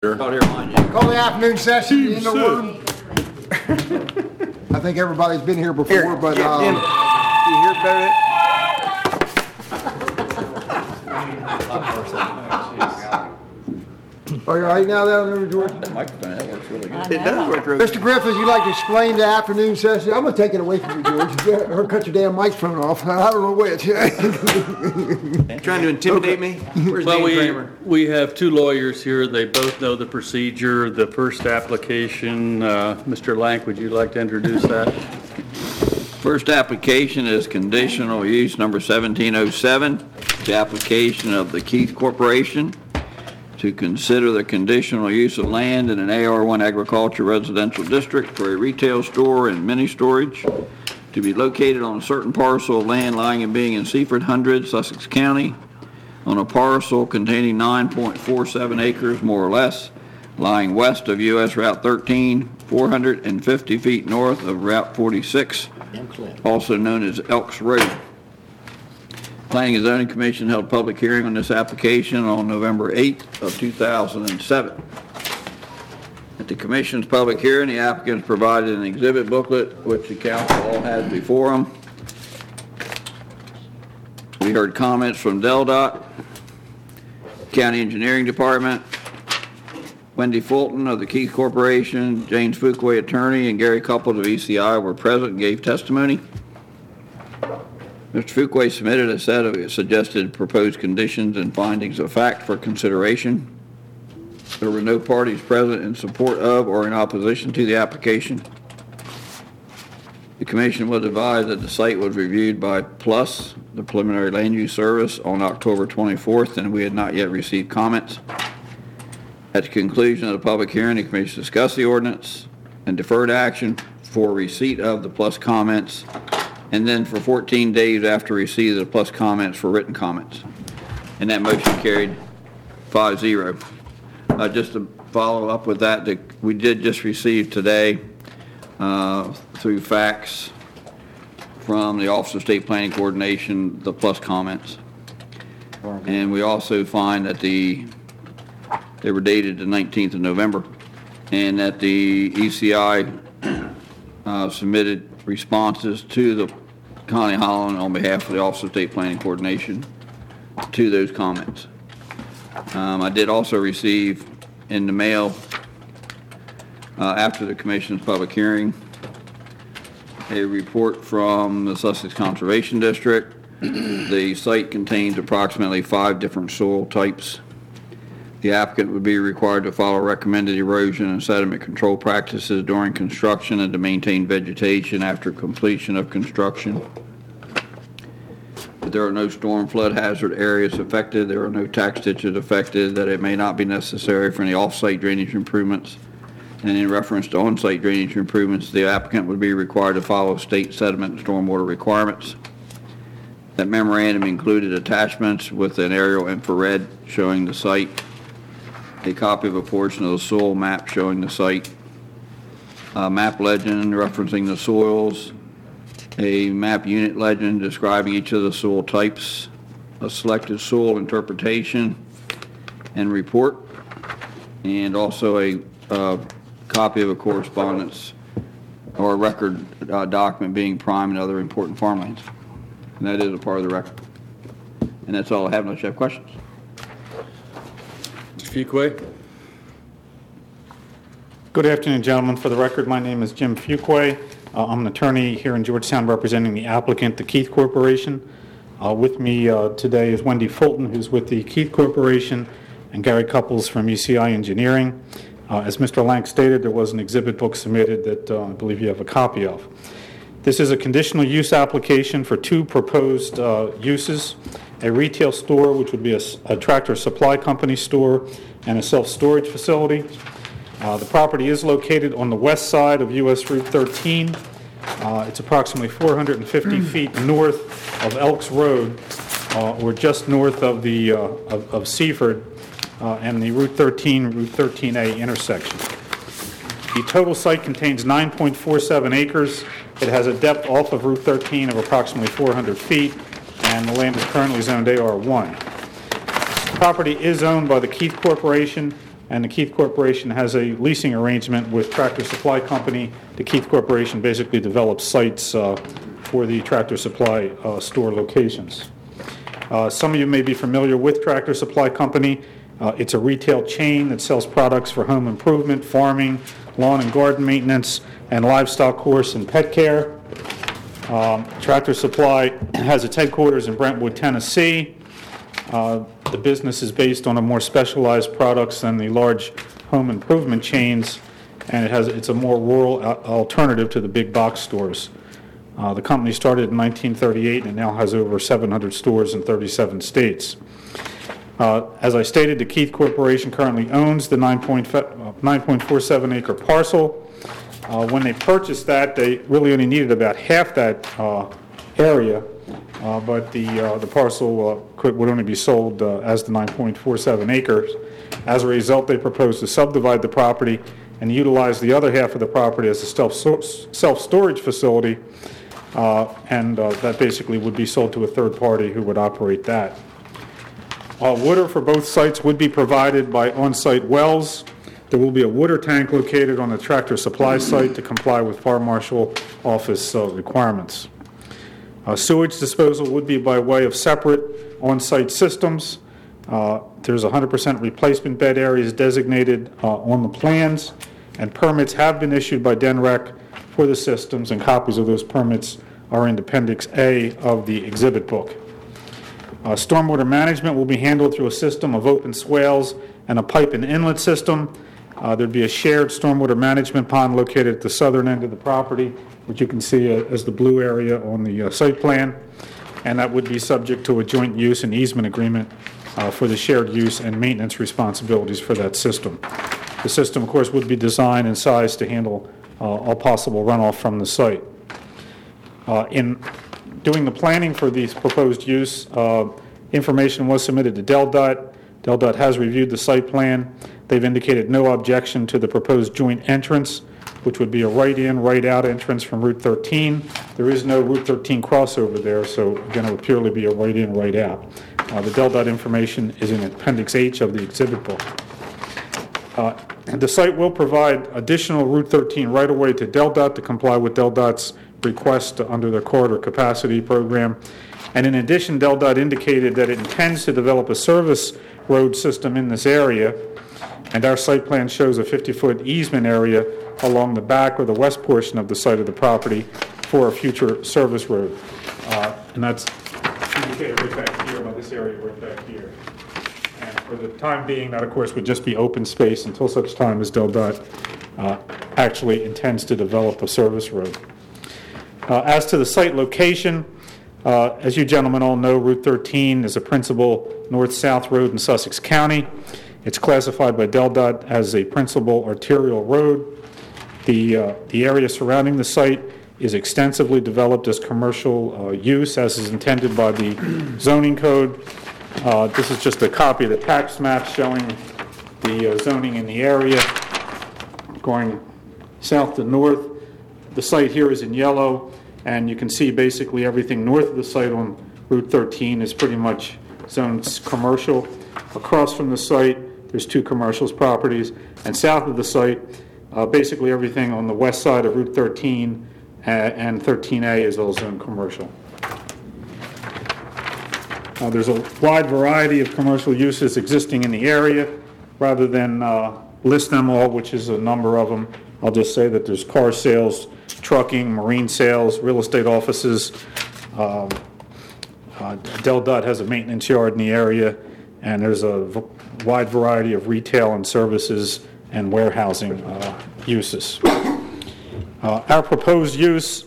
Call the afternoon session in the room. I think everybody's been here before, but you hear better? are you all right now, there, George? That microphone, that works really good. It does work really good. Mr. Griffiths, you'd like to explain the afternoon session? I'm going to take it away from you, George. Or cut your damn microphone off. I don't know which. Trying to intimidate me? Where's Dan Kramer? We have two lawyers here. They both know the procedure. The first application, Mr. Lank, would you like to introduce that? First application is conditional use number 1707. The application of the Keith Corporation to consider the conditional use of land in an AR1 agriculture residential district for a retail store and mini storage to be located on a certain parcel of land lying and being in Seaford 100, Sussex County, on a parcel containing 9.47 acres, more or less, lying west of U.S. Route 13, 450 feet north of Route 46, also known as Elks Road. Planning and Zoning Commission held public hearing on this application on November 8th of 2007. At the Commission's public hearing, the applicants provided an exhibit booklet, which the council all had before them. We heard comments from DelDOT, County Engineering Department, Wendy Fulton of the Keith Corporation, James Fuqua, attorney, and Gary Couples of ECI were present and gave testimony. Mr. Fuqua submitted a set of suggested proposed conditions and findings of fact for consideration. There were no parties present in support of or in opposition to the application. The Commission was advised that the site was reviewed by PLUS, the Preliminary Land Use Service, on October 24th, and we had not yet received comments. At the conclusion of the public hearing, the Commission discussed the ordinance and deferred action for receipt of the PLUS comments, and then for 14 days after receipt of the PLUS comments for written comments. And that motion carried 5-0. Just to follow up with that, we did just receive today through fax from the Office of State Planning Coordination the PLUS comments. And we also find that they were dated the 19th of November, and that the ECI submitted responses to the Connie Holland on behalf of the Office of State Planning Coordination to those comments. I did also receive in the mail after the Commission's public hearing a report from the Sussex Conservation District. The site contains approximately 5 different soil types. The applicant would be required to follow recommended erosion and sediment control practices during construction and to maintain vegetation after completion of construction. But there are no storm flood hazard areas affected. There are no tax ditches affected, that it may not be necessary for any off-site drainage improvements. And in reference to on-site drainage improvements, the applicant would be required to follow state sediment and stormwater requirements. That memorandum included attachments with an aerial infrared showing the site, a copy of a portion of the soil map showing the site, a map legend referencing the soils, a map unit legend describing each of the soil types, a selected soil interpretation and report, and also a copy of a correspondence or a record document being prime and other important farmlands. And that is a part of the record. And that's all I have unless you have questions. Mr. Fuqua. Good afternoon, gentlemen. For the record, my name is Jim Fuqua. I'm an attorney here in Georgetown representing the applicant, the Keith Corporation. With me today is Wendy Fulton, who's with the Keith Corporation, and Gary Couples from ECI Engineering. As Mr. Lank stated, there was an exhibit book submitted that I believe you have a copy of. This is a conditional use application for 2 proposed uses: a retail store, which would be a Tractor Supply Company store, and a self-storage facility. The property is located on the west side of U.S. Route 13. It's approximately 450 feet north of Elks Road, or just north of the of Seaford and the Route 13A intersection. The total site contains 9.47 acres. It has a depth off of Route 13 of approximately 400 feet, and the land is currently zoned AR1. The property is owned by the Keith Corporation, and the Keith Corporation has a leasing arrangement with Tractor Supply Company. The Keith Corporation basically develops sites for the Tractor Supply store locations. Some of you may be familiar with Tractor Supply Company. It's a retail chain that sells products for home improvement, farming, lawn and garden maintenance, and livestock, horse, and pet care. Tractor Supply has its headquarters in Brentwood, Tennessee. The business is based on a more specialized products than the large home improvement chains, and it's a more rural alternative to the big box stores. The company started in 1938 and now has over 700 stores in 37 states. As I stated, the Keith Corporation currently owns the 9.47 acre parcel. When they purchased that, they really only needed about half that area, but the parcel would only be sold as the 9.47 acres. As a result, they proposed to subdivide the property and utilize the other half of the property as a self-storage facility, and that basically would be sold to a third party who would operate that. Water for both sites would be provided by on-site wells. There will be a water tank located on the Tractor Supply site to comply with Fire Marshal Office requirements. Sewage disposal would be by way of separate on-site systems. There's 100% replacement bed areas designated on the plans, and permits have been issued by DENREC for the systems, and copies of those permits are in Appendix A of the exhibit book. Stormwater management will be handled through a system of open swales and a pipe and inlet system. There'd be a shared stormwater management pond located at the southern end of the property, which you can see as the blue area on the site plan, and that would be subject to a joint use and easement agreement for the shared use and maintenance responsibilities for that system. The system, of course, would be designed and sized to handle all possible runoff from the site. In doing the planning for these proposed use, information was submitted to DelDOT. DelDOT has reviewed the site plan. They've indicated no objection to the proposed joint entrance, which would be a right-in, right-out entrance from Route 13. There is no Route 13 crossover there, so again, it would purely be a right-in, right-out. The DelDOT information is in Appendix H of the exhibit book. The site will provide additional Route 13 right-of-way to DelDOT to comply with DelDOT's request under their corridor capacity program. And in addition, DelDOT indicated that it intends to develop a service road system in this area, and our site plan shows a 50-foot easement area along the back or the west portion of the site of the property for a future service road. And that's indicated right back here by this area right back here. And for the time being, that of course would just be open space until such time as DelDOT actually intends to develop a service road. As to the site location, as you gentlemen all know, Route 13 is a principal north-south road in Sussex County. It's classified by DelDOT as a principal arterial road. The area surrounding the site is extensively developed as commercial use, as is intended by the zoning code. This is just a copy of the tax map showing the zoning in the area going south to north. The site here is in yellow, and you can see basically everything north of the site on Route 13 is pretty much zoned commercial. Across from the site, there's two commercials properties, and south of the site, basically everything on the west side of Route 13 and 13A is all zoned commercial. There's a wide variety of commercial uses existing in the area. Rather than list them all, which is a number of them, I'll just say that there's car sales, trucking, marine sales, real estate offices. DelDOT has a maintenance yard in the area, and there's a wide variety of retail and services and warehousing uses. Our proposed use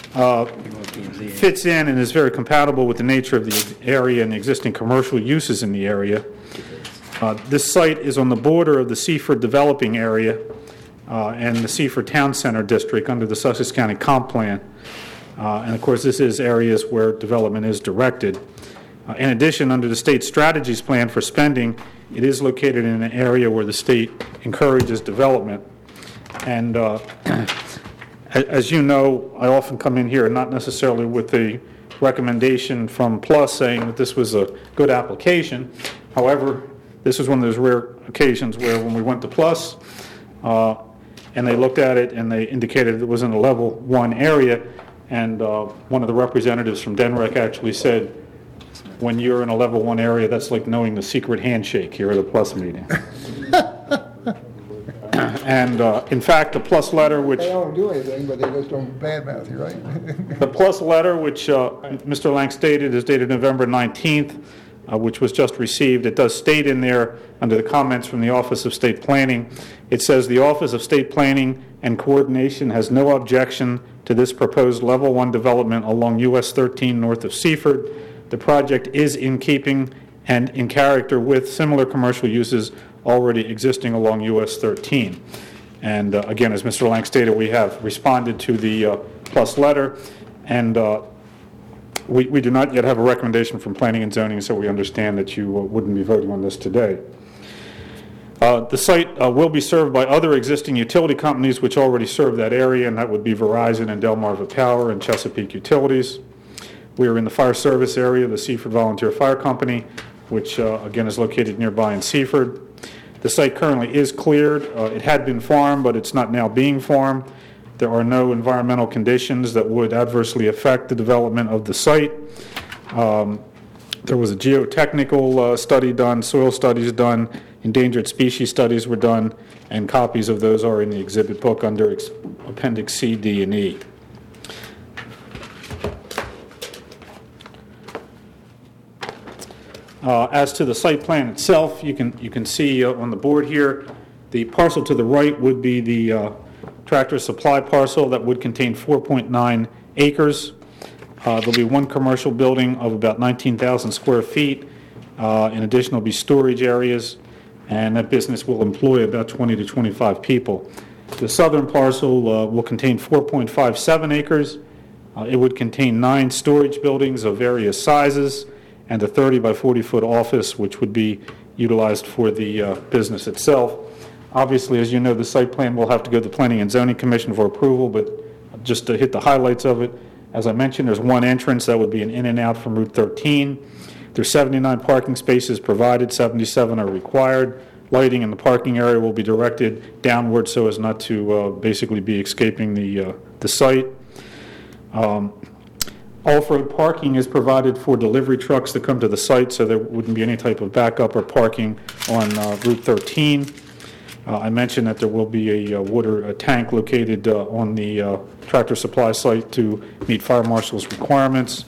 fits in and is very compatible with the nature of the area and the existing commercial uses in the area. This site is on the border of the Seaford developing area and the Seaford Town Center District under the Sussex County Comp Plan. And of course, this is areas where development is directed. In addition, under the state strategies plan for spending, it is located in an area where the state encourages development. And as you know, I often come in here not necessarily with the recommendation from PLUS saying that this was a good application. However, This was one of those rare occasions where when we went to Plus, and they looked at it and they indicated it was in a level 1 area, and one of the representatives from DNREC actually said, when you're in a level 1 area, that's like knowing the secret handshake here at a Plus meeting. And in fact, the Plus letter, which They don't do anything, but they just don't badmouth you, right? the Plus letter, which Mr. Lang stated, is dated November 19th, which was just received. It does state in there, under the comments from the Office of State Planning, it says, "The Office of State Planning and Coordination has no objection to this proposed Level 1 development along US 13 north of Seaford. The project is in keeping and in character with similar commercial uses already existing along US 13. And again, as Mr. Lang stated, we have responded to the Plus letter, and we do not yet have a recommendation from Planning and Zoning, so we understand that you wouldn't be voting on this today. The site will be served by other existing utility companies which already serve that area, and that would be Verizon and Delmarva Power and Chesapeake Utilities. We are in the fire service area, the Seaford Volunteer Fire Company, which again is located nearby in Seaford. The site currently is cleared. It had been farmed, but it's not now being farmed. There are no environmental conditions that would adversely affect the development of the site. There was a geotechnical study done, soil studies done, endangered species studies were done, and copies of those are in the exhibit book under Appendix C, D, and E. As to the site plan itself, you can see on the board here, the parcel to the right would be the Tractor Supply parcel that would contain 4.9 acres. There'll be one commercial building of about 19,000 square feet. In addition, there'll be storage areas, and that business will employ about 20 to 25 people. The southern parcel will contain 4.57 acres. It would contain 9 storage buildings of various sizes, and a 30 by 40 foot office, which would be utilized for the business itself. Obviously, as you know, the site plan will have to go to the Planning and Zoning Commission for approval, but just to hit the highlights of it, as I mentioned, there's one entrance that would be an in and out from Route 13. There's 79 parking spaces provided, 77 are required. Lighting in the parking area will be directed downward so as not to basically be escaping the site. Off-road parking is provided for delivery trucks that come to the site, so there wouldn't be any type of backup or parking on Route 13. I mentioned that there will be a water tank located on the Tractor Supply site to meet fire marshal's requirements.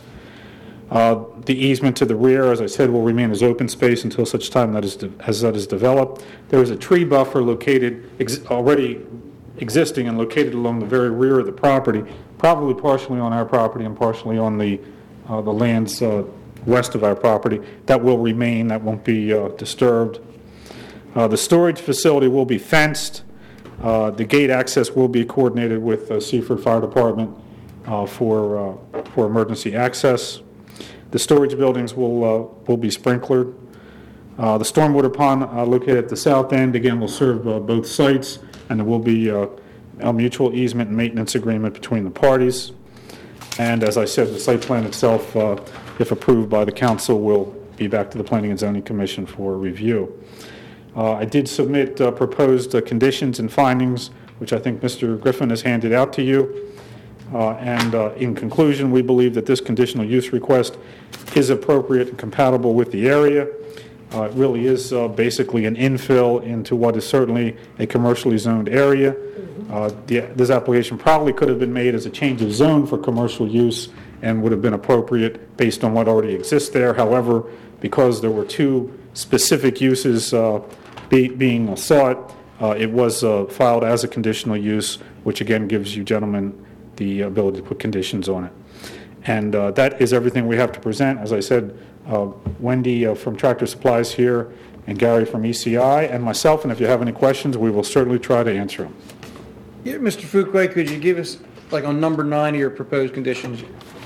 The easement to the rear, as I said, will remain as open space until such time as that is developed. There is a tree buffer located, already existing and located along the very rear of the property, probably partially on our property and partially on the lands west of our property. That will remain, that won't be disturbed. The storage facility will be fenced. The gate access will be coordinated with Seaford Fire Department for emergency access. The storage buildings will be sprinklered. The stormwater pond located at the south end, again, will serve both sites, and there will be a mutual easement and maintenance agreement between the parties. And as I said, the site plan itself, if approved by the council, will be back to the Planning and Zoning Commission for review. I did submit proposed conditions and findings, which I think Mr. Griffin has handed out to you. And in conclusion, we believe that this conditional use request is appropriate and compatible with the area. It really is basically an infill into what is certainly a commercially zoned area. This application probably could have been made as a change of zone for commercial use and would have been appropriate based on what already exists there. However, because there were 2 specific uses being sought, it was filed as a conditional use, which again gives you gentlemen the ability to put conditions on it. And that is everything we have to present. As I said, Wendy from Tractor Supplies here, and Gary from ECI, and myself, and if you have any questions, we will certainly try to answer them. Yeah, Mr. Fuqua, could you give us, like on number 9 of your proposed conditions,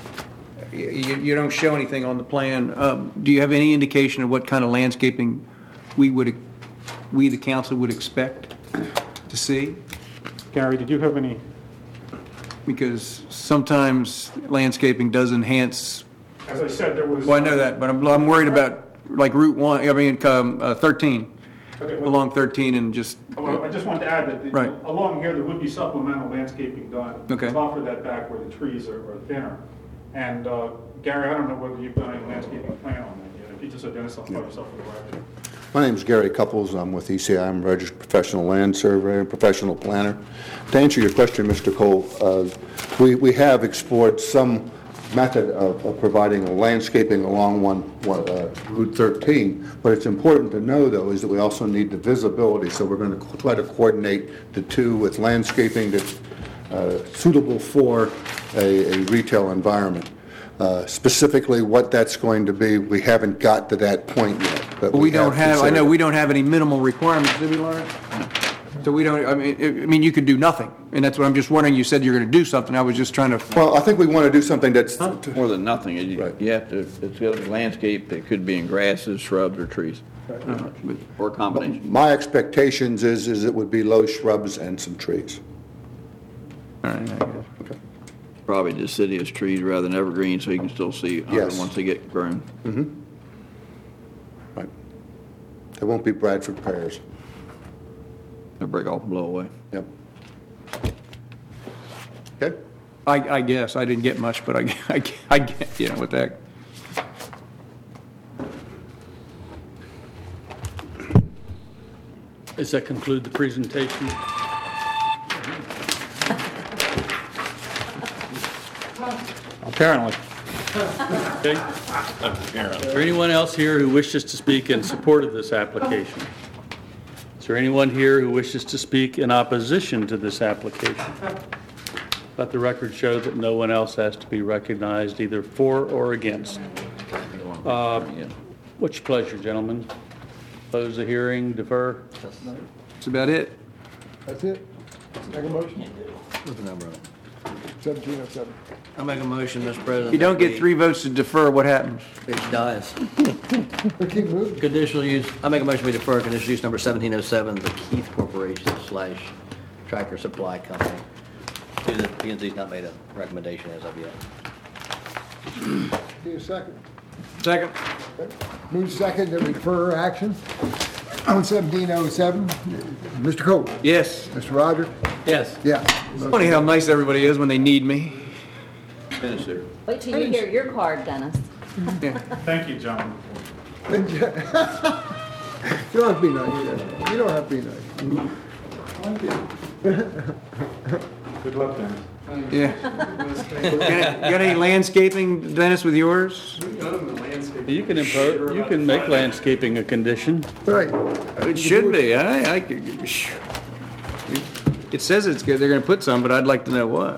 you don't show anything on the plan. Do you have any indication of what kind of landscaping we, the council, would expect to see? Gary, did you have any? Because sometimes landscaping does enhance. As I said, there was. Well, I know that, but I'm worried about like Route 1, 13, Okay, well- along 13 and just, Well, I just wanted to add that Right. along here, there would be supplemental landscaping done. Okay. To buffer that back where the trees are thinner. And Gary, I don't know whether you've done any landscaping plan on that yet. If you just identify yourself for the record. My name's Gary Couples. I'm with ECI. I'm a registered professional land surveyor and professional planner. To answer your question, Mr. Cole, we have explored some method of providing landscaping along Route 13. But it's important to know, though, is that we also need the visibility. So we're going to try to coordinate the two with landscaping that's suitable for a retail environment. Specifically what that's going to be, we haven't got to that point yet. But we don't have, I know considered- we don't have any minimal requirements, do we, Lawrence? So we don't, I mean, you could do nothing, and that's what I'm just wondering, you said you're going to do something, I was just trying to, Well, I think we want to do something that's, More than nothing, Right. you have to, it's got to be landscape, it could be in grasses, shrubs, or trees. Or a combination. my expectations is it would be low shrubs and some trees. all right, I guess. Probably deciduous trees rather than evergreen, so you can still see Yes. once they get grown. Right. There won't be Bradford pears. They'll break off and blow away. Yep. Okay? I guess, I didn't get much, but I get, you know, with that. Does that conclude the presentation? Apparently. Okay. Is there anyone else here who wishes to speak in support of this application? Is there anyone here who wishes to speak in opposition to this application? Let the record show that no one else has to be recognized either for or against. What's your pleasure, gentlemen? Close the hearing, defer? That's about it. That's it? Make a motion? 1707. I make a motion, Mr. President. If you don't get 3 votes to defer, what happens? It dies. We keep moving. Conditional use, I make a motion we defer conditional use number 1707, the Keith Corporation / Tractor Supply Company. The P&Z's not made a recommendation as of yet. Need a second? Second? Move second that we defer action on 1707. Mr. Cole? Yes. Mr. Rogers? Yes. Yeah. Funny how nice everybody is when they need me. Finish there. Wait till you hear your card, Dennis. Thank you, gentlemen. You don't have to be nice. You don't have to be nice. Good luck, Dennis. Yeah. Got any landscaping, Dennis, with yours? You can make landscaping a condition. Right. It should be. It says it's good, they're gonna put some, but I'd like to know what.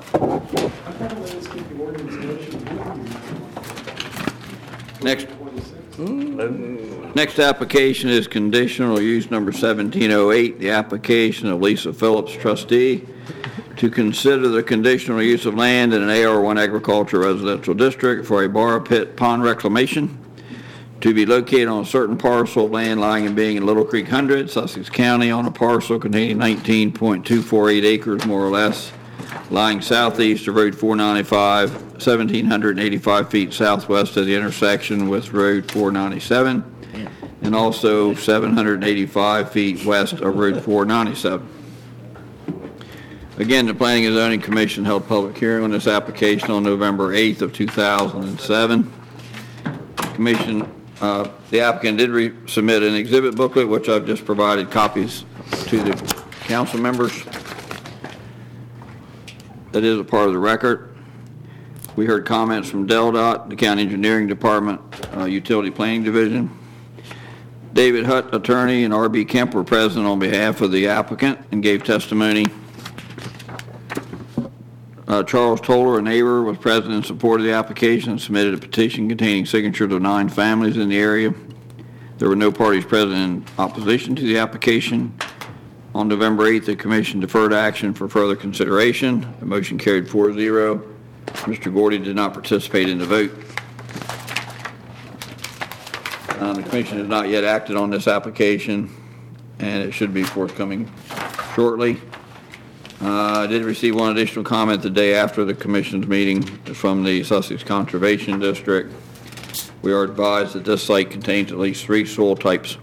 Next application is conditional use number 1708, the application of Lisa Phillips, trustee, to consider the conditional use of land in an AR1 agriculture residential district for a bar pit pond reclamation to be located on a certain parcel of land lying and being in Little Creek 100, Sussex County, on a parcel containing 19.248 acres, more or less, lying southeast of Road 495, 1,785 feet southwest of the intersection with Road 497, and also 785 feet west of Road 497. Again, the Planning and Zoning Commission held public hearing on this application on November 8th of 2007. The applicant did submit an exhibit booklet, which I've just provided copies to the council members. That is a part of the record. We heard comments from DelDOT, the County Engineering Department, Utility Planning Division. David Hutt, attorney, and R.B. Kemp were present on behalf of the applicant and gave testimony. Charles Toller, a neighbor, was present in support of the application and submitted a petition containing signatures of 9 families in the area. There were no parties present in opposition to the application. On November 8th, the commission deferred action for further consideration. The motion carried 4-0. Mr. Gordy did not participate in the vote. The commission has not yet acted on this application, and it should be forthcoming shortly. I did receive one additional comment the day after the commission's meeting from the Sussex Conservation District, We are advised that this site contains at least 3 soil types,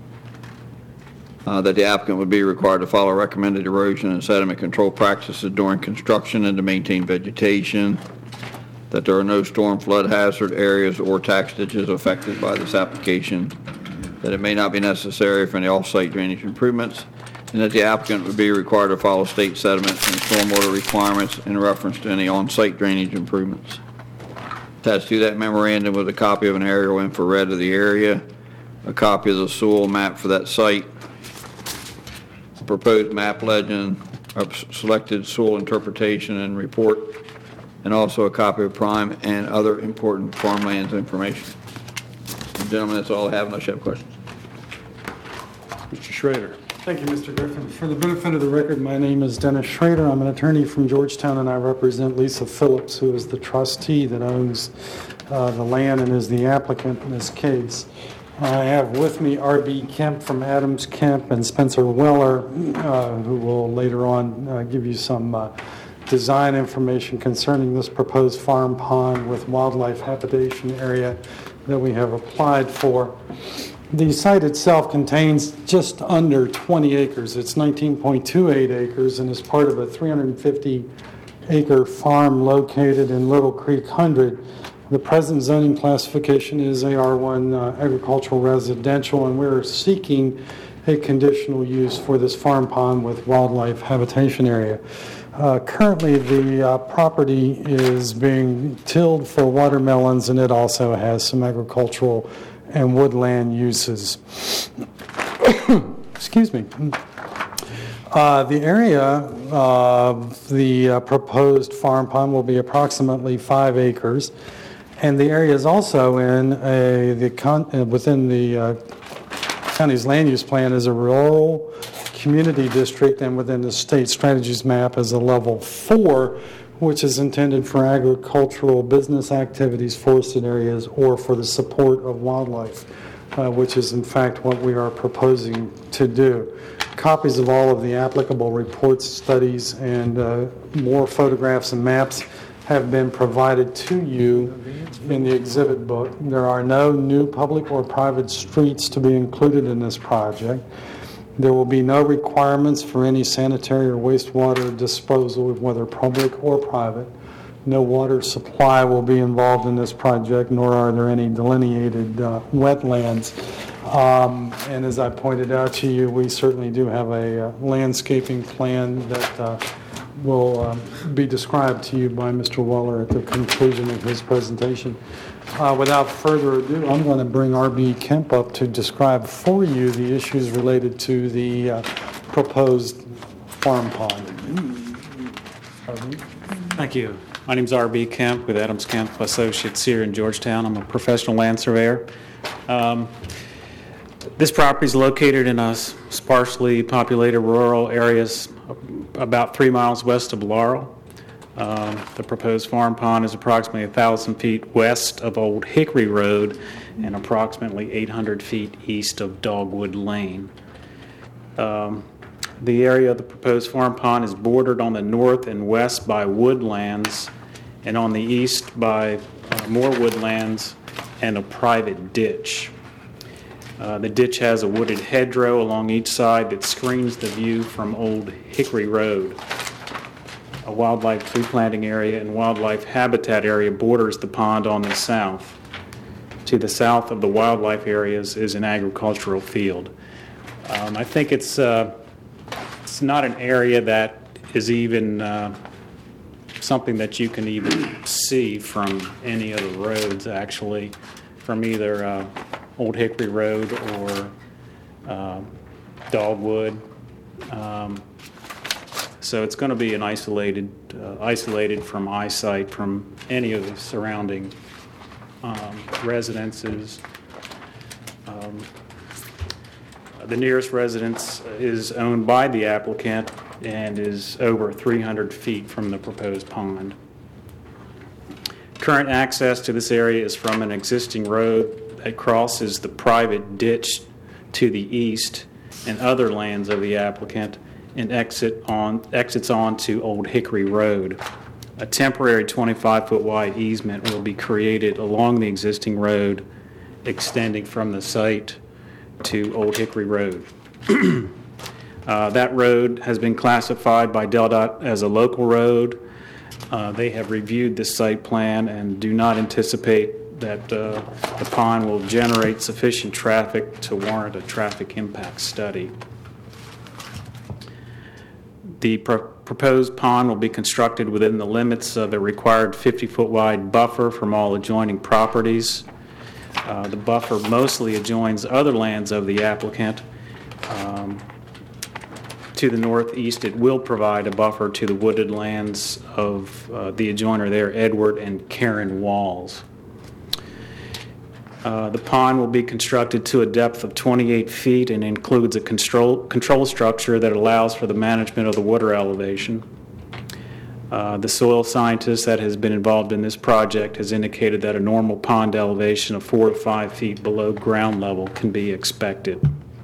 that the applicant would be required to follow recommended erosion and sediment control practices during construction and to maintain vegetation, that there are no storm flood hazard areas or tax ditches affected by this application, that it may not be necessary for any off-site drainage improvements, and that the applicant would be required to follow state sediment and stormwater requirements in reference to any on-site drainage improvements. Attached to that memorandum was a copy of an aerial infrared of the area, a copy of the soil map for that site, a proposed map legend, a selected soil interpretation and report, and also a copy of prime and other important farmlands information. Gentlemen, that's all I have unless you have questions. Mr. Schrader. Thank you, Mr. Griffin. For the benefit of the record, my name is Dennis Schrader. I'm an attorney from Georgetown, and I represent Lisa Phillips, who is the trustee that owns the land and is the applicant in this case. I have with me R.B. Kemp from Adams Kemp and Spencer Weller, who will later on give you some design information concerning this proposed farm pond with wildlife habitation area that we have applied for. The site itself contains just under 20 acres. It's 19.28 acres and is part of a 350-acre farm located in Little Creek 100. The present zoning classification is AR1 agricultural residential, and we're seeking a conditional use for this farm pond with wildlife habitation area. Currently, the property is being tilled for watermelons, and it also has some agricultural and woodland uses. Excuse me. The area of the proposed farm pond will be approximately 5 acres, and the area is also in within the county's land use plan as a rural community district, and within the state strategies map as a level 4, which is intended for agricultural business activities, forested areas, or for the support of wildlife, which is in fact what we are proposing to do. Copies of all of the applicable reports, studies, and more photographs and maps have been provided to you in the exhibit book. There are no new public or private streets to be included in this project. There will be no requirements for any sanitary or wastewater disposal, whether public or private. No water supply will be involved in this project, nor are there any delineated wetlands. And as I pointed out to you, we certainly do have a landscaping plan that will be described to you by Mr. Weller at the conclusion of his presentation. Without further ado, I'm going to bring R.B. Kemp up to describe for you the issues related to the proposed farm pond. R.B.? Thank you. My name is R.B. Kemp with Adams Kemp Associates here in Georgetown. I'm a professional land surveyor. This property is located in a sparsely populated rural areas about 3 miles west of Laurel. The proposed farm pond is approximately 1,000 feet west of Old Hickory Road and approximately 800 feet east of Dogwood Lane. The area of the proposed farm pond is bordered on the north and west by woodlands and on the east by more woodlands and a private ditch. The ditch has a wooded hedgerow along each side that screens the view from Old Hickory Road. A wildlife tree planting area and wildlife habitat area borders the pond on the south. To the south of the wildlife areas is an agricultural field. I think it's not an area that is even something that you can even see from any of the roads, actually, from either Old Hickory Road or Dogwood. So it's going to be an isolated from eyesight from any of the surrounding residences. The nearest residence is owned by the applicant and is over 300 feet from the proposed pond. Current access to this area is from an existing road that crosses the private ditch to the east and other lands of the applicant and exits on to Old Hickory Road. a temporary 25-foot wide easement will be created along the existing road extending from the site to Old Hickory Road. That road has been classified by DelDOT as a local road. They have reviewed the site plan and do not anticipate that the pond will generate sufficient traffic to warrant a traffic impact study. The proposed pond will be constructed within the limits of a required 50-foot wide buffer from all adjoining properties. The buffer mostly adjoins other lands of the applicant. To the northeast, it will provide a buffer to the wooded lands of the adjoiner there, Edward and Karen Walls. The pond will be constructed to a depth of 28 feet and includes a control structure that allows for the management of the water elevation. The soil scientist that has been involved in this project has indicated that a normal pond elevation of 4 to 5 feet below ground level can be expected.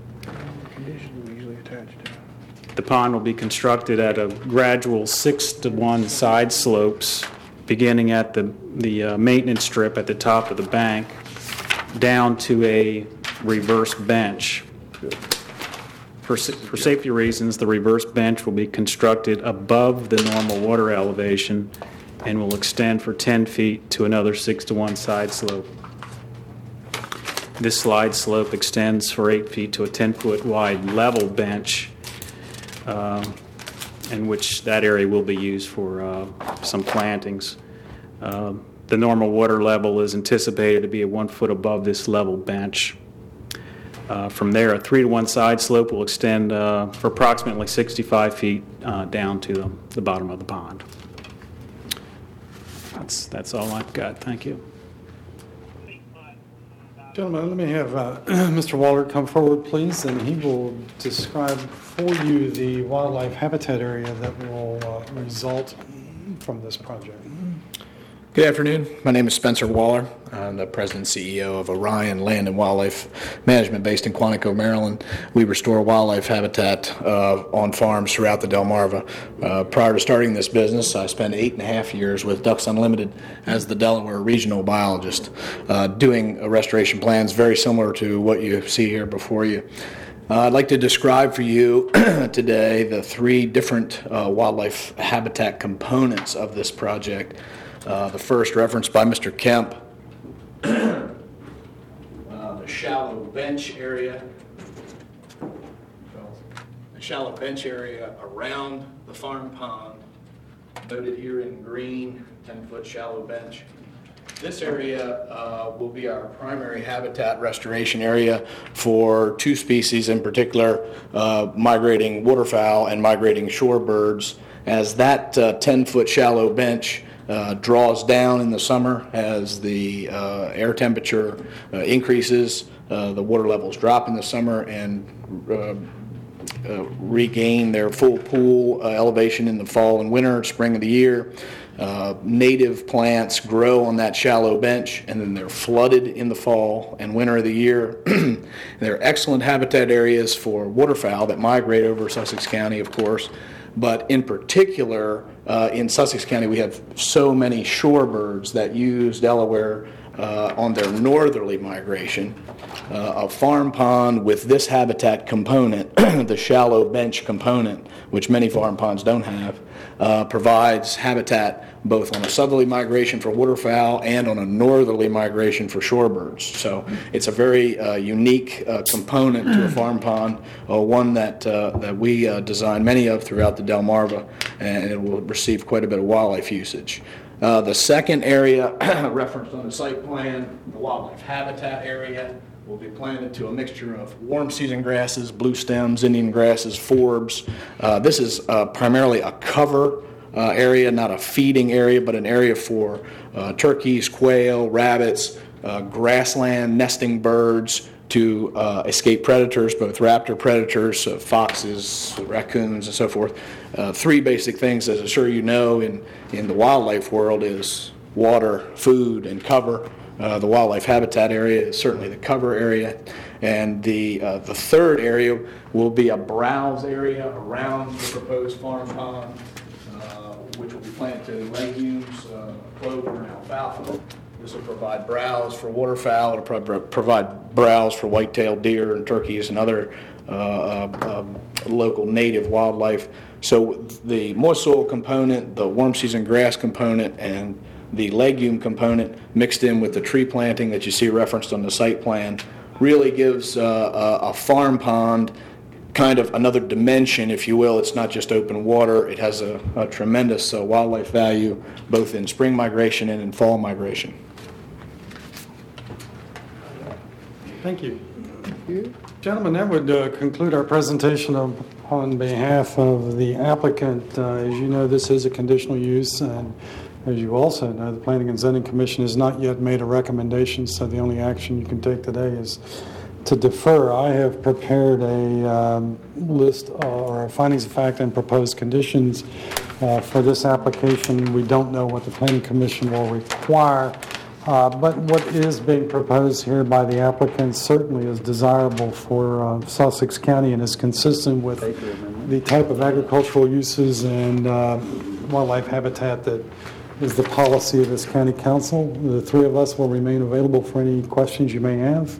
The pond will be constructed at a gradual 6-to-1 side slopes, beginning at the maintenance strip at the top of the bank, down to a reverse bench. For safety reasons, the reverse bench will be constructed above the normal water elevation and will extend for 10 feet to another 6-to-1 side slope. This slide slope extends for 8 feet to a 10-foot wide level bench, in which that area will be used for some plantings. The normal water level is anticipated to be 1 foot above this level bench. From there, a 3-to-1 side slope will extend for approximately 65 feet down to the bottom of the pond. That's all I've got. Thank you. Gentlemen, let me have Mr. Waller come forward, please, and he will describe for you the wildlife habitat area that will result from this project. Good afternoon. My name is Spencer Waller. I'm the president and CEO of Orion Land and Wildlife Management based in Quantico, Maryland. We restore wildlife habitat on farms throughout the Delmarva. Prior to starting this business, I spent 8.5 years with Ducks Unlimited as the Delaware regional biologist, doing restoration plans very similar to what you see here before you. I'd like to describe for you today the 3 different wildlife habitat components of this project. The first, referenced by Mr. Kemp, the shallow bench area. The shallow bench area around the farm pond, noted here in green, 10-foot shallow bench. This area will be our primary habitat restoration area for 2 species in particular, migrating waterfowl and migrating shorebirds. As that 10-foot shallow bench draws down in the summer as the air temperature increases, the water levels drop in the summer and regain their full pool elevation in the fall and winter, spring of the year. Native plants grow on that shallow bench and then they're flooded in the fall and winter of the year. They're excellent habitat areas for waterfowl that migrate over Sussex County, of course. But in particular, in Sussex County, we have so many shorebirds that use Delaware on their northerly migration. A farm pond with this habitat component, the shallow bench component, which many farm ponds don't have, provides habitat both on a southerly migration for waterfowl and on a northerly migration for shorebirds. So it's a very unique component to a farm pond, one that we design many of throughout the Delmarva, and it will receive quite a bit of wildlife usage. The second area referenced on the site plan, the wildlife habitat area, will be planted to a mixture of warm season grasses, blue stems, Indian grasses, forbs. This is primarily a cover area, not a feeding area, but an area for turkeys, quail, rabbits, grassland nesting birds to escape predators, both raptor predators, foxes, raccoons, and so forth. 3 basic things, as I'm sure you know, in the wildlife world is water, food, and cover. The wildlife habitat area is certainly the cover area. And the third area will be a browse area around the proposed farm pond. which will be planted to legumes, clover, and alfalfa. This will provide browse for waterfowl. It'll provide browse for white-tailed deer and turkeys and other local native wildlife. So the moist soil component, the warm season grass component, and the legume component mixed in with the tree planting that you see referenced on the site plan really gives a farm pond kind of another dimension, if you will. It's not just open water. It has a tremendous wildlife value, both in spring migration and in fall migration. Thank you. Gentlemen, that would conclude our presentation on behalf of the applicant. As you know, this is a conditional use, and as you also know, the Planning and Zoning Commission has not yet made a recommendation, so the only action you can take today is to defer. I have prepared a list or findings of fact and proposed conditions for this application. We don't know what the Planning Commission will require, but what is being proposed here by the applicant certainly is desirable for Sussex County and is consistent with the type of agricultural uses and wildlife habitat that is the policy of this county council. The three of us will remain available for any questions you may have.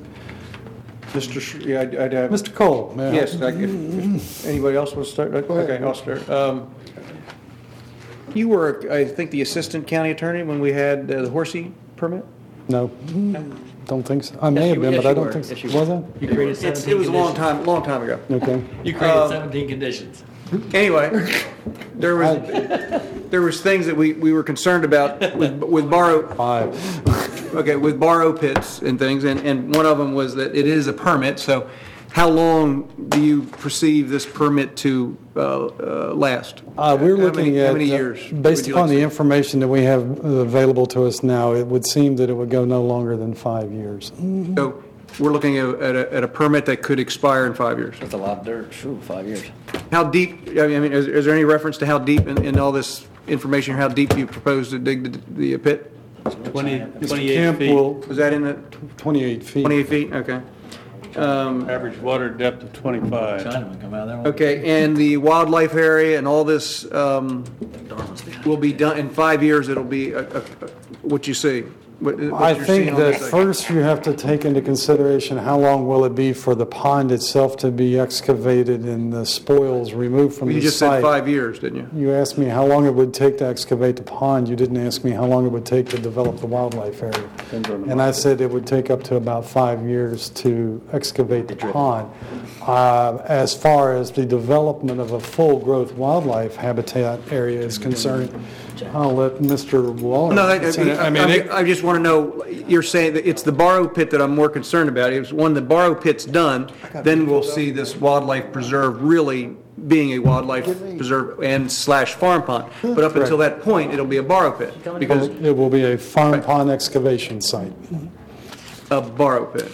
I'd have. Mr. Cole, may I? Yes, if anybody else wants to start? Okay, I'll start. You were, I think, the assistant county attorney when we had the horsey permit? No, don't think so. I may have been, but I don't think so. Was it? You created 17 It was a long conditions. time ago. Okay. You created 17 conditions. Anyway, there was things that we were concerned about with borrow. 5. Okay, with borrow pits and things, and one of them was that it is a permit, so how long do you perceive this permit to last? We're looking at, how many years? based would you upon like the to information that we have available to us now, it would seem that it would go no longer than 5 years. say? So we're looking at a permit that could expire in 5 years. That's a lot of dirt. Phew, 5 years. How deep, I mean, is there any reference to how deep in all this information, how deep you propose to dig the pit? 28 Camp feet, will, Was that in the 28 feet. 28 feet? Okay. average water depth of 25. Chinaman come out of there. Okay, and the wildlife area and all this will be done, in 5 years, it'll be what you see? What I you're think seeing on that this thing. first you have to take into consideration how long will it be for the pond itself to be excavated and the spoils removed from the site. You just said 5 years, didn't you? You asked me how long it would take to excavate the pond. You didn't ask me how long it would take to develop the wildlife area. And I said it would take up to about 5 years to excavate the pond. As far as the development of a full-growth wildlife habitat area is concerned, I'll let Mr. Waller. No, I just want to know, you're saying that it's the borrow pit that I'm more concerned about. It's when the borrow pit's done, then we'll see this wildlife preserve really being a wildlife preserve and / farm pond. But up until that point, it'll be a borrow pit, because It will be a farm pond excavation site. a borrow pit.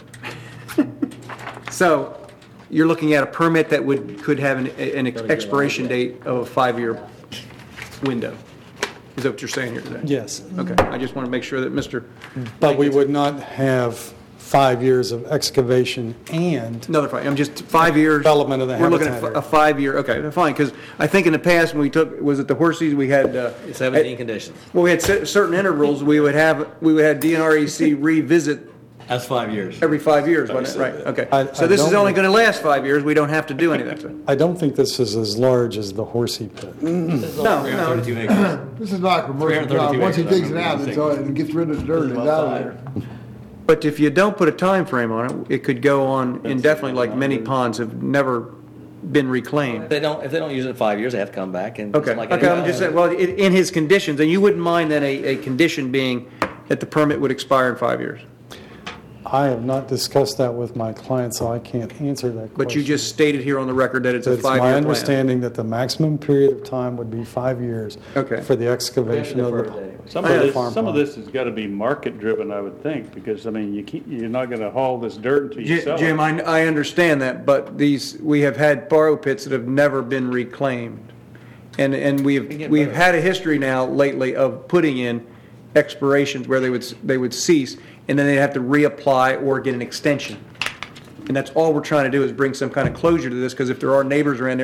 So you're looking at a permit that could have an expiration date of a 5-year window. Is that what you're saying here today? Yes. Okay, I just want to make sure that Mr. But we would not have 5 years of excavation and Another fine, I'm just 5 years. Development of the We're looking at habitat a 5-year, okay, fine, because I think in the past, when we took, was it the horses, we had, 17 conditions. well, we had certain intervals, we would have DNREC revisit That's 5 years. every 5 years, wasn't it? Right, okay. I So this is don't- only going to last 5 years, we don't have to do anything. I don't think this is as large as the horsey pit. No, 332 acres. This is not a commercial 332 job. Once he acres, digs it out, it's all- it gets rid of the dirt and it's out of there. But if you don't put a time frame on it, it could go on indefinitely, like many ponds have never been reclaimed. If they don't use it in 5 years, they have to come back and. Okay, like okay, I'm any- just saying, well, in his conditions, and you wouldn't mind then a condition being that the permit would expire in 5 years? I have not discussed that with my client, so I can't answer that question. But you just stated here on the record that it's a It's 5-year my plan. understanding that the maximum period of time would be 5 years Okay. for the excavation of the Some of farm this, pond. has got to be market-driven, I would think, because, I mean, you're not going to haul this dirt until you sell it. Jim, I understand that, but we have had borrow pits that have never been reclaimed. And we've had a history now lately of putting in expirations where they would cease, and then they'd have to reapply or get an extension. And that's all we're trying to do, is bring some kind of closure to this, because if there are neighbors around there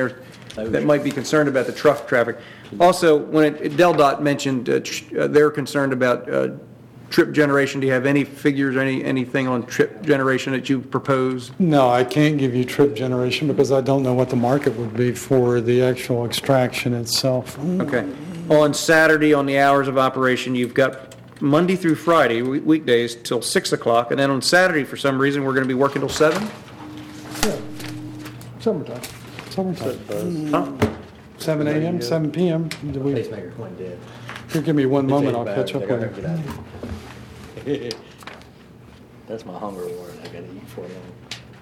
that might be concerned about the truck traffic. Also, when DelDOT mentioned they're concerned about trip generation, do you have any figures, anything on trip generation that you propose? No, I can't give you trip generation because I don't know what the market would be for the actual extraction itself. Okay. On Saturday, on the hours of operation, you've got Monday through Friday, weekdays, till 6 o'clock, and then on Saturday, for some reason, we're going to be working till 7? Summertime. Summertime. Huh? 7 a.m., 7 p.m. Do we- Pacemaker went dead. If you give me one moment, I'll Battery, catch up I gotta with get you. out of here. That's my hunger award. I gotta eat for them.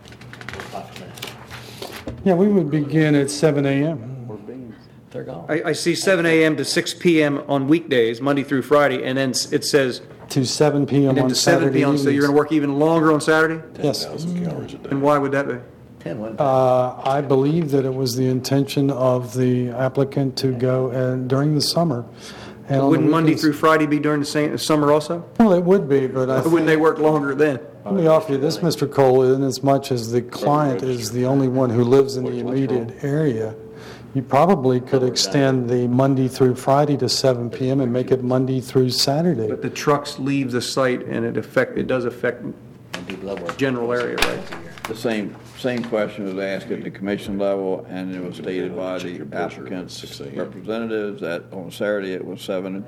Yeah, we would begin at 7 a.m. They're gone. I see 7 a.m. to 6 p.m. on weekdays, Monday through Friday, and then it says, to 7 p.m. and then on to 7 Saturday p.m., so you're going to evenings. work even longer on Saturday? Yes. And why would that be? 10 went. I believe that it was the intention of the applicant to go during the summer. And on the Wouldn't Monday weekends- through Friday be during the summer also? Well, it would be, but I Wouldn't they work longer then? let me offer you this, Mr. Cole, in as much as the client is the only one who lives in the immediate area, you probably could extend the Monday through Friday to 7 p.m. and make it Monday through Saturday. But the trucks leave the site, and it does affect general area, right? The same question was asked at the commission level, and it was stated by the applicant's representatives that on Saturday it was 7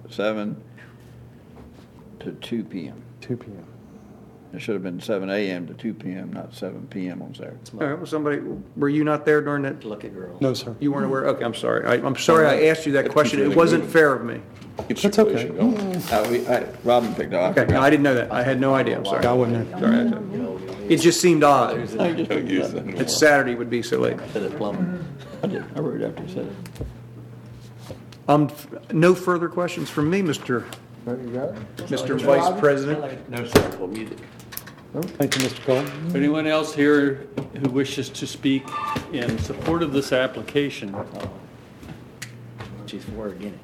to 2 p.m. 2 p.m. It should have been 7 a.m. to 2 p.m., not 7 p.m. on Saturday. All right, well, were you not there during that? Lucky girl. No, sir. You weren't aware? Okay, I'm sorry. I'm sorry I asked you that question. It wasn't fair of me. That's okay. Robin picked up. Okay, no, I didn't know that. I had no idea. I'm sorry. I wasn't there. Sorry. It just seemed odd that Saturday would be so late. Said it plumbing. I did. I wrote after you said it. No further questions from me, Mr. Mr. Vice President. No sample music. Thank you, Mr. Cole. Anyone else here who wishes to speak in support of this application? She's for again.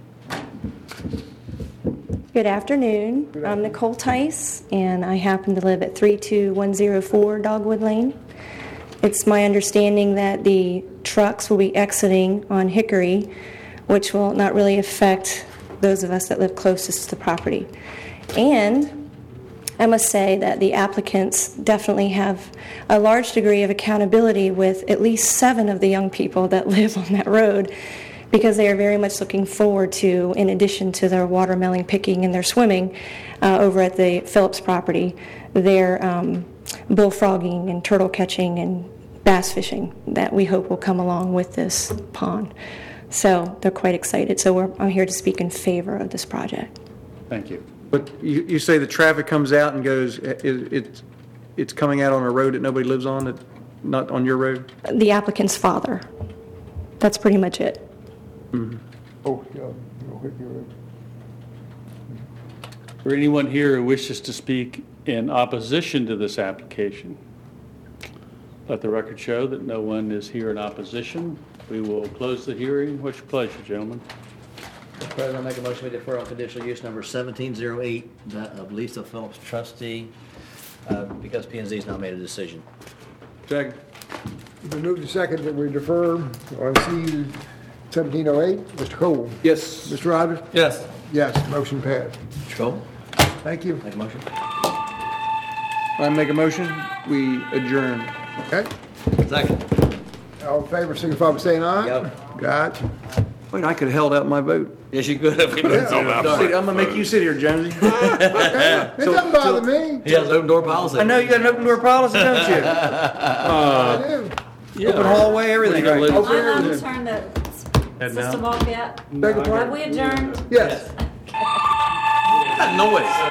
Good afternoon. I'm Nicole Tice, and I happen to live at 32104 Dogwood Lane. It's my understanding that the trucks will be exiting on Hickory, which will not really affect those of us that live closest to the property. And I must say that the applicants definitely have a large degree of accountability with at least 7 of the young people that live on that road, because they are very much looking forward to, in addition to their watermelon picking and their swimming over at the Phillips property, their bullfrogging and turtle catching and bass fishing that we hope will come along with this pond. So they're quite excited. So I'm here to speak in favor of this project. Thank you. But you say the traffic comes out and goes, it's coming out on a road that nobody lives on, not on your road? The applicant's father. That's pretty much it. Mm-hmm. Is there anyone here who wishes to speak in opposition to this application? Let the record show that no one is here in opposition. We will close the hearing. What's your pleasure, gentlemen? Mr. President, I make a motion we defer on conditional use number 1708 of Lisa Phillips trustee because P&Z has not made a decision. Second. We move to second that we defer on C 1708. Mr. Cole? Yes. Mr. Rogers? Yes. Yes, motion passed. Mr. Cole, Thank you. make a motion. I make a motion, we adjourn. Okay. Second. All in favor, signify by saying aye. Yep. Gotcha. Wait, I could have held out my vote. Yes, you could have. I'm going to make you sit here, Jonesy. It doesn't bother me. He has open door policy. I know you got an open door policy, don't you? I do. Open hallway, everything. What are you gonna right? I'm gonna turn the system off yet. Beg your Have pardon? we adjourned? Yes. Noise.